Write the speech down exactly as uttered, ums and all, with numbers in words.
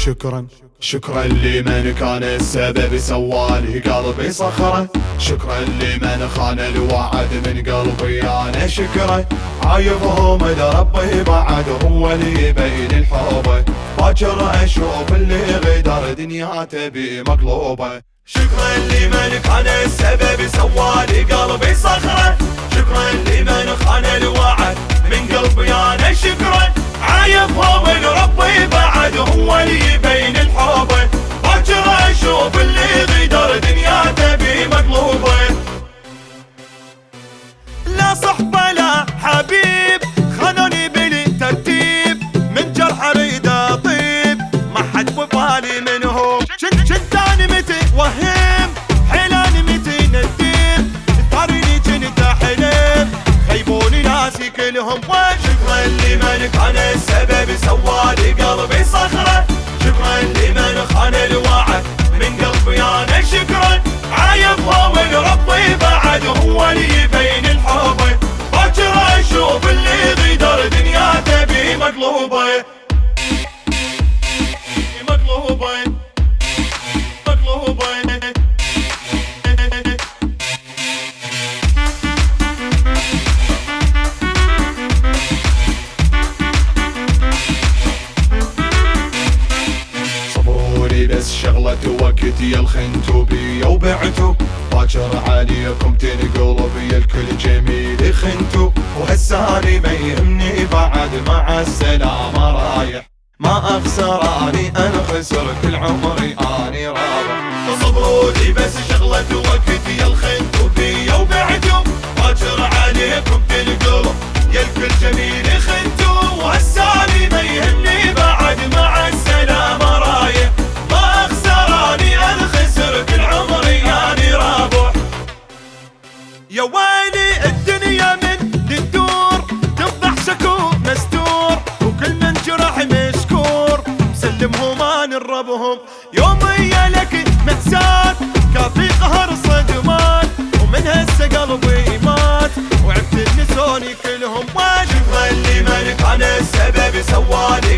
شكرا شكرا لمن كان السبب سوالي قلبي صخرة، شكرا لمن خان الوعد من قلبي انا شكرا، عايبهم ربي بعد هو اللي يبين الحب، باكر اشوف اللي غدر دنيا تبي مقلوبة. شكرا لمن كان السبب سوالي قلبي صخرة، شكرا لمن خان الوعد من قلبي انا شكرا، عايبهم ربي بعد هو اللي يبين الحب، باكر اشوف اللي غدر دنيا تبي مقلوبة. لا صحبة لا حبيب خانوني بلي ترتيب، من جرح اريد اطيب ما حد ببالي منهم، كنت اني متى وهم حيلاني متى نديم، تريني كنت احلم خيبوني ناسي كلهم. شكرا لمن كان السبب سوالي قلبي صخرة، شكرا لمن خان الوعد من قلبي انا شكرا، عايبهم ربي بعد هو اللي يبين الحب، باكر اشوف اللي غدر دنيا تبي مقلوبة مقلوبة مقلوبة. بس شغلة وقت يا الخنتو بيا وبعتو، باكر عليكم تنقلب يا الكل جميل خنتو، وهساني ما يهمني بعد مع السلامة رايح، ما اخسراني انا خسر كل عمري اني رابح. صبروا لي بس شغلة وقت يا الخنتو بيا وبعتو، باكر عليكم تنقلب يا الكل جميل خنتو، وهساني ما يهمني بعد مع السلامة رايح، يا ويلي الدنيا من تدور تفضح شكو مستور، وكل من جرح مشكور مسلمهم انا ربهم، يوميا لك مأساة كافي قهر صدمات، ومن هسه قلبي مات وعبت النسوني كلهم. شكرا لمن كان السبب سوالي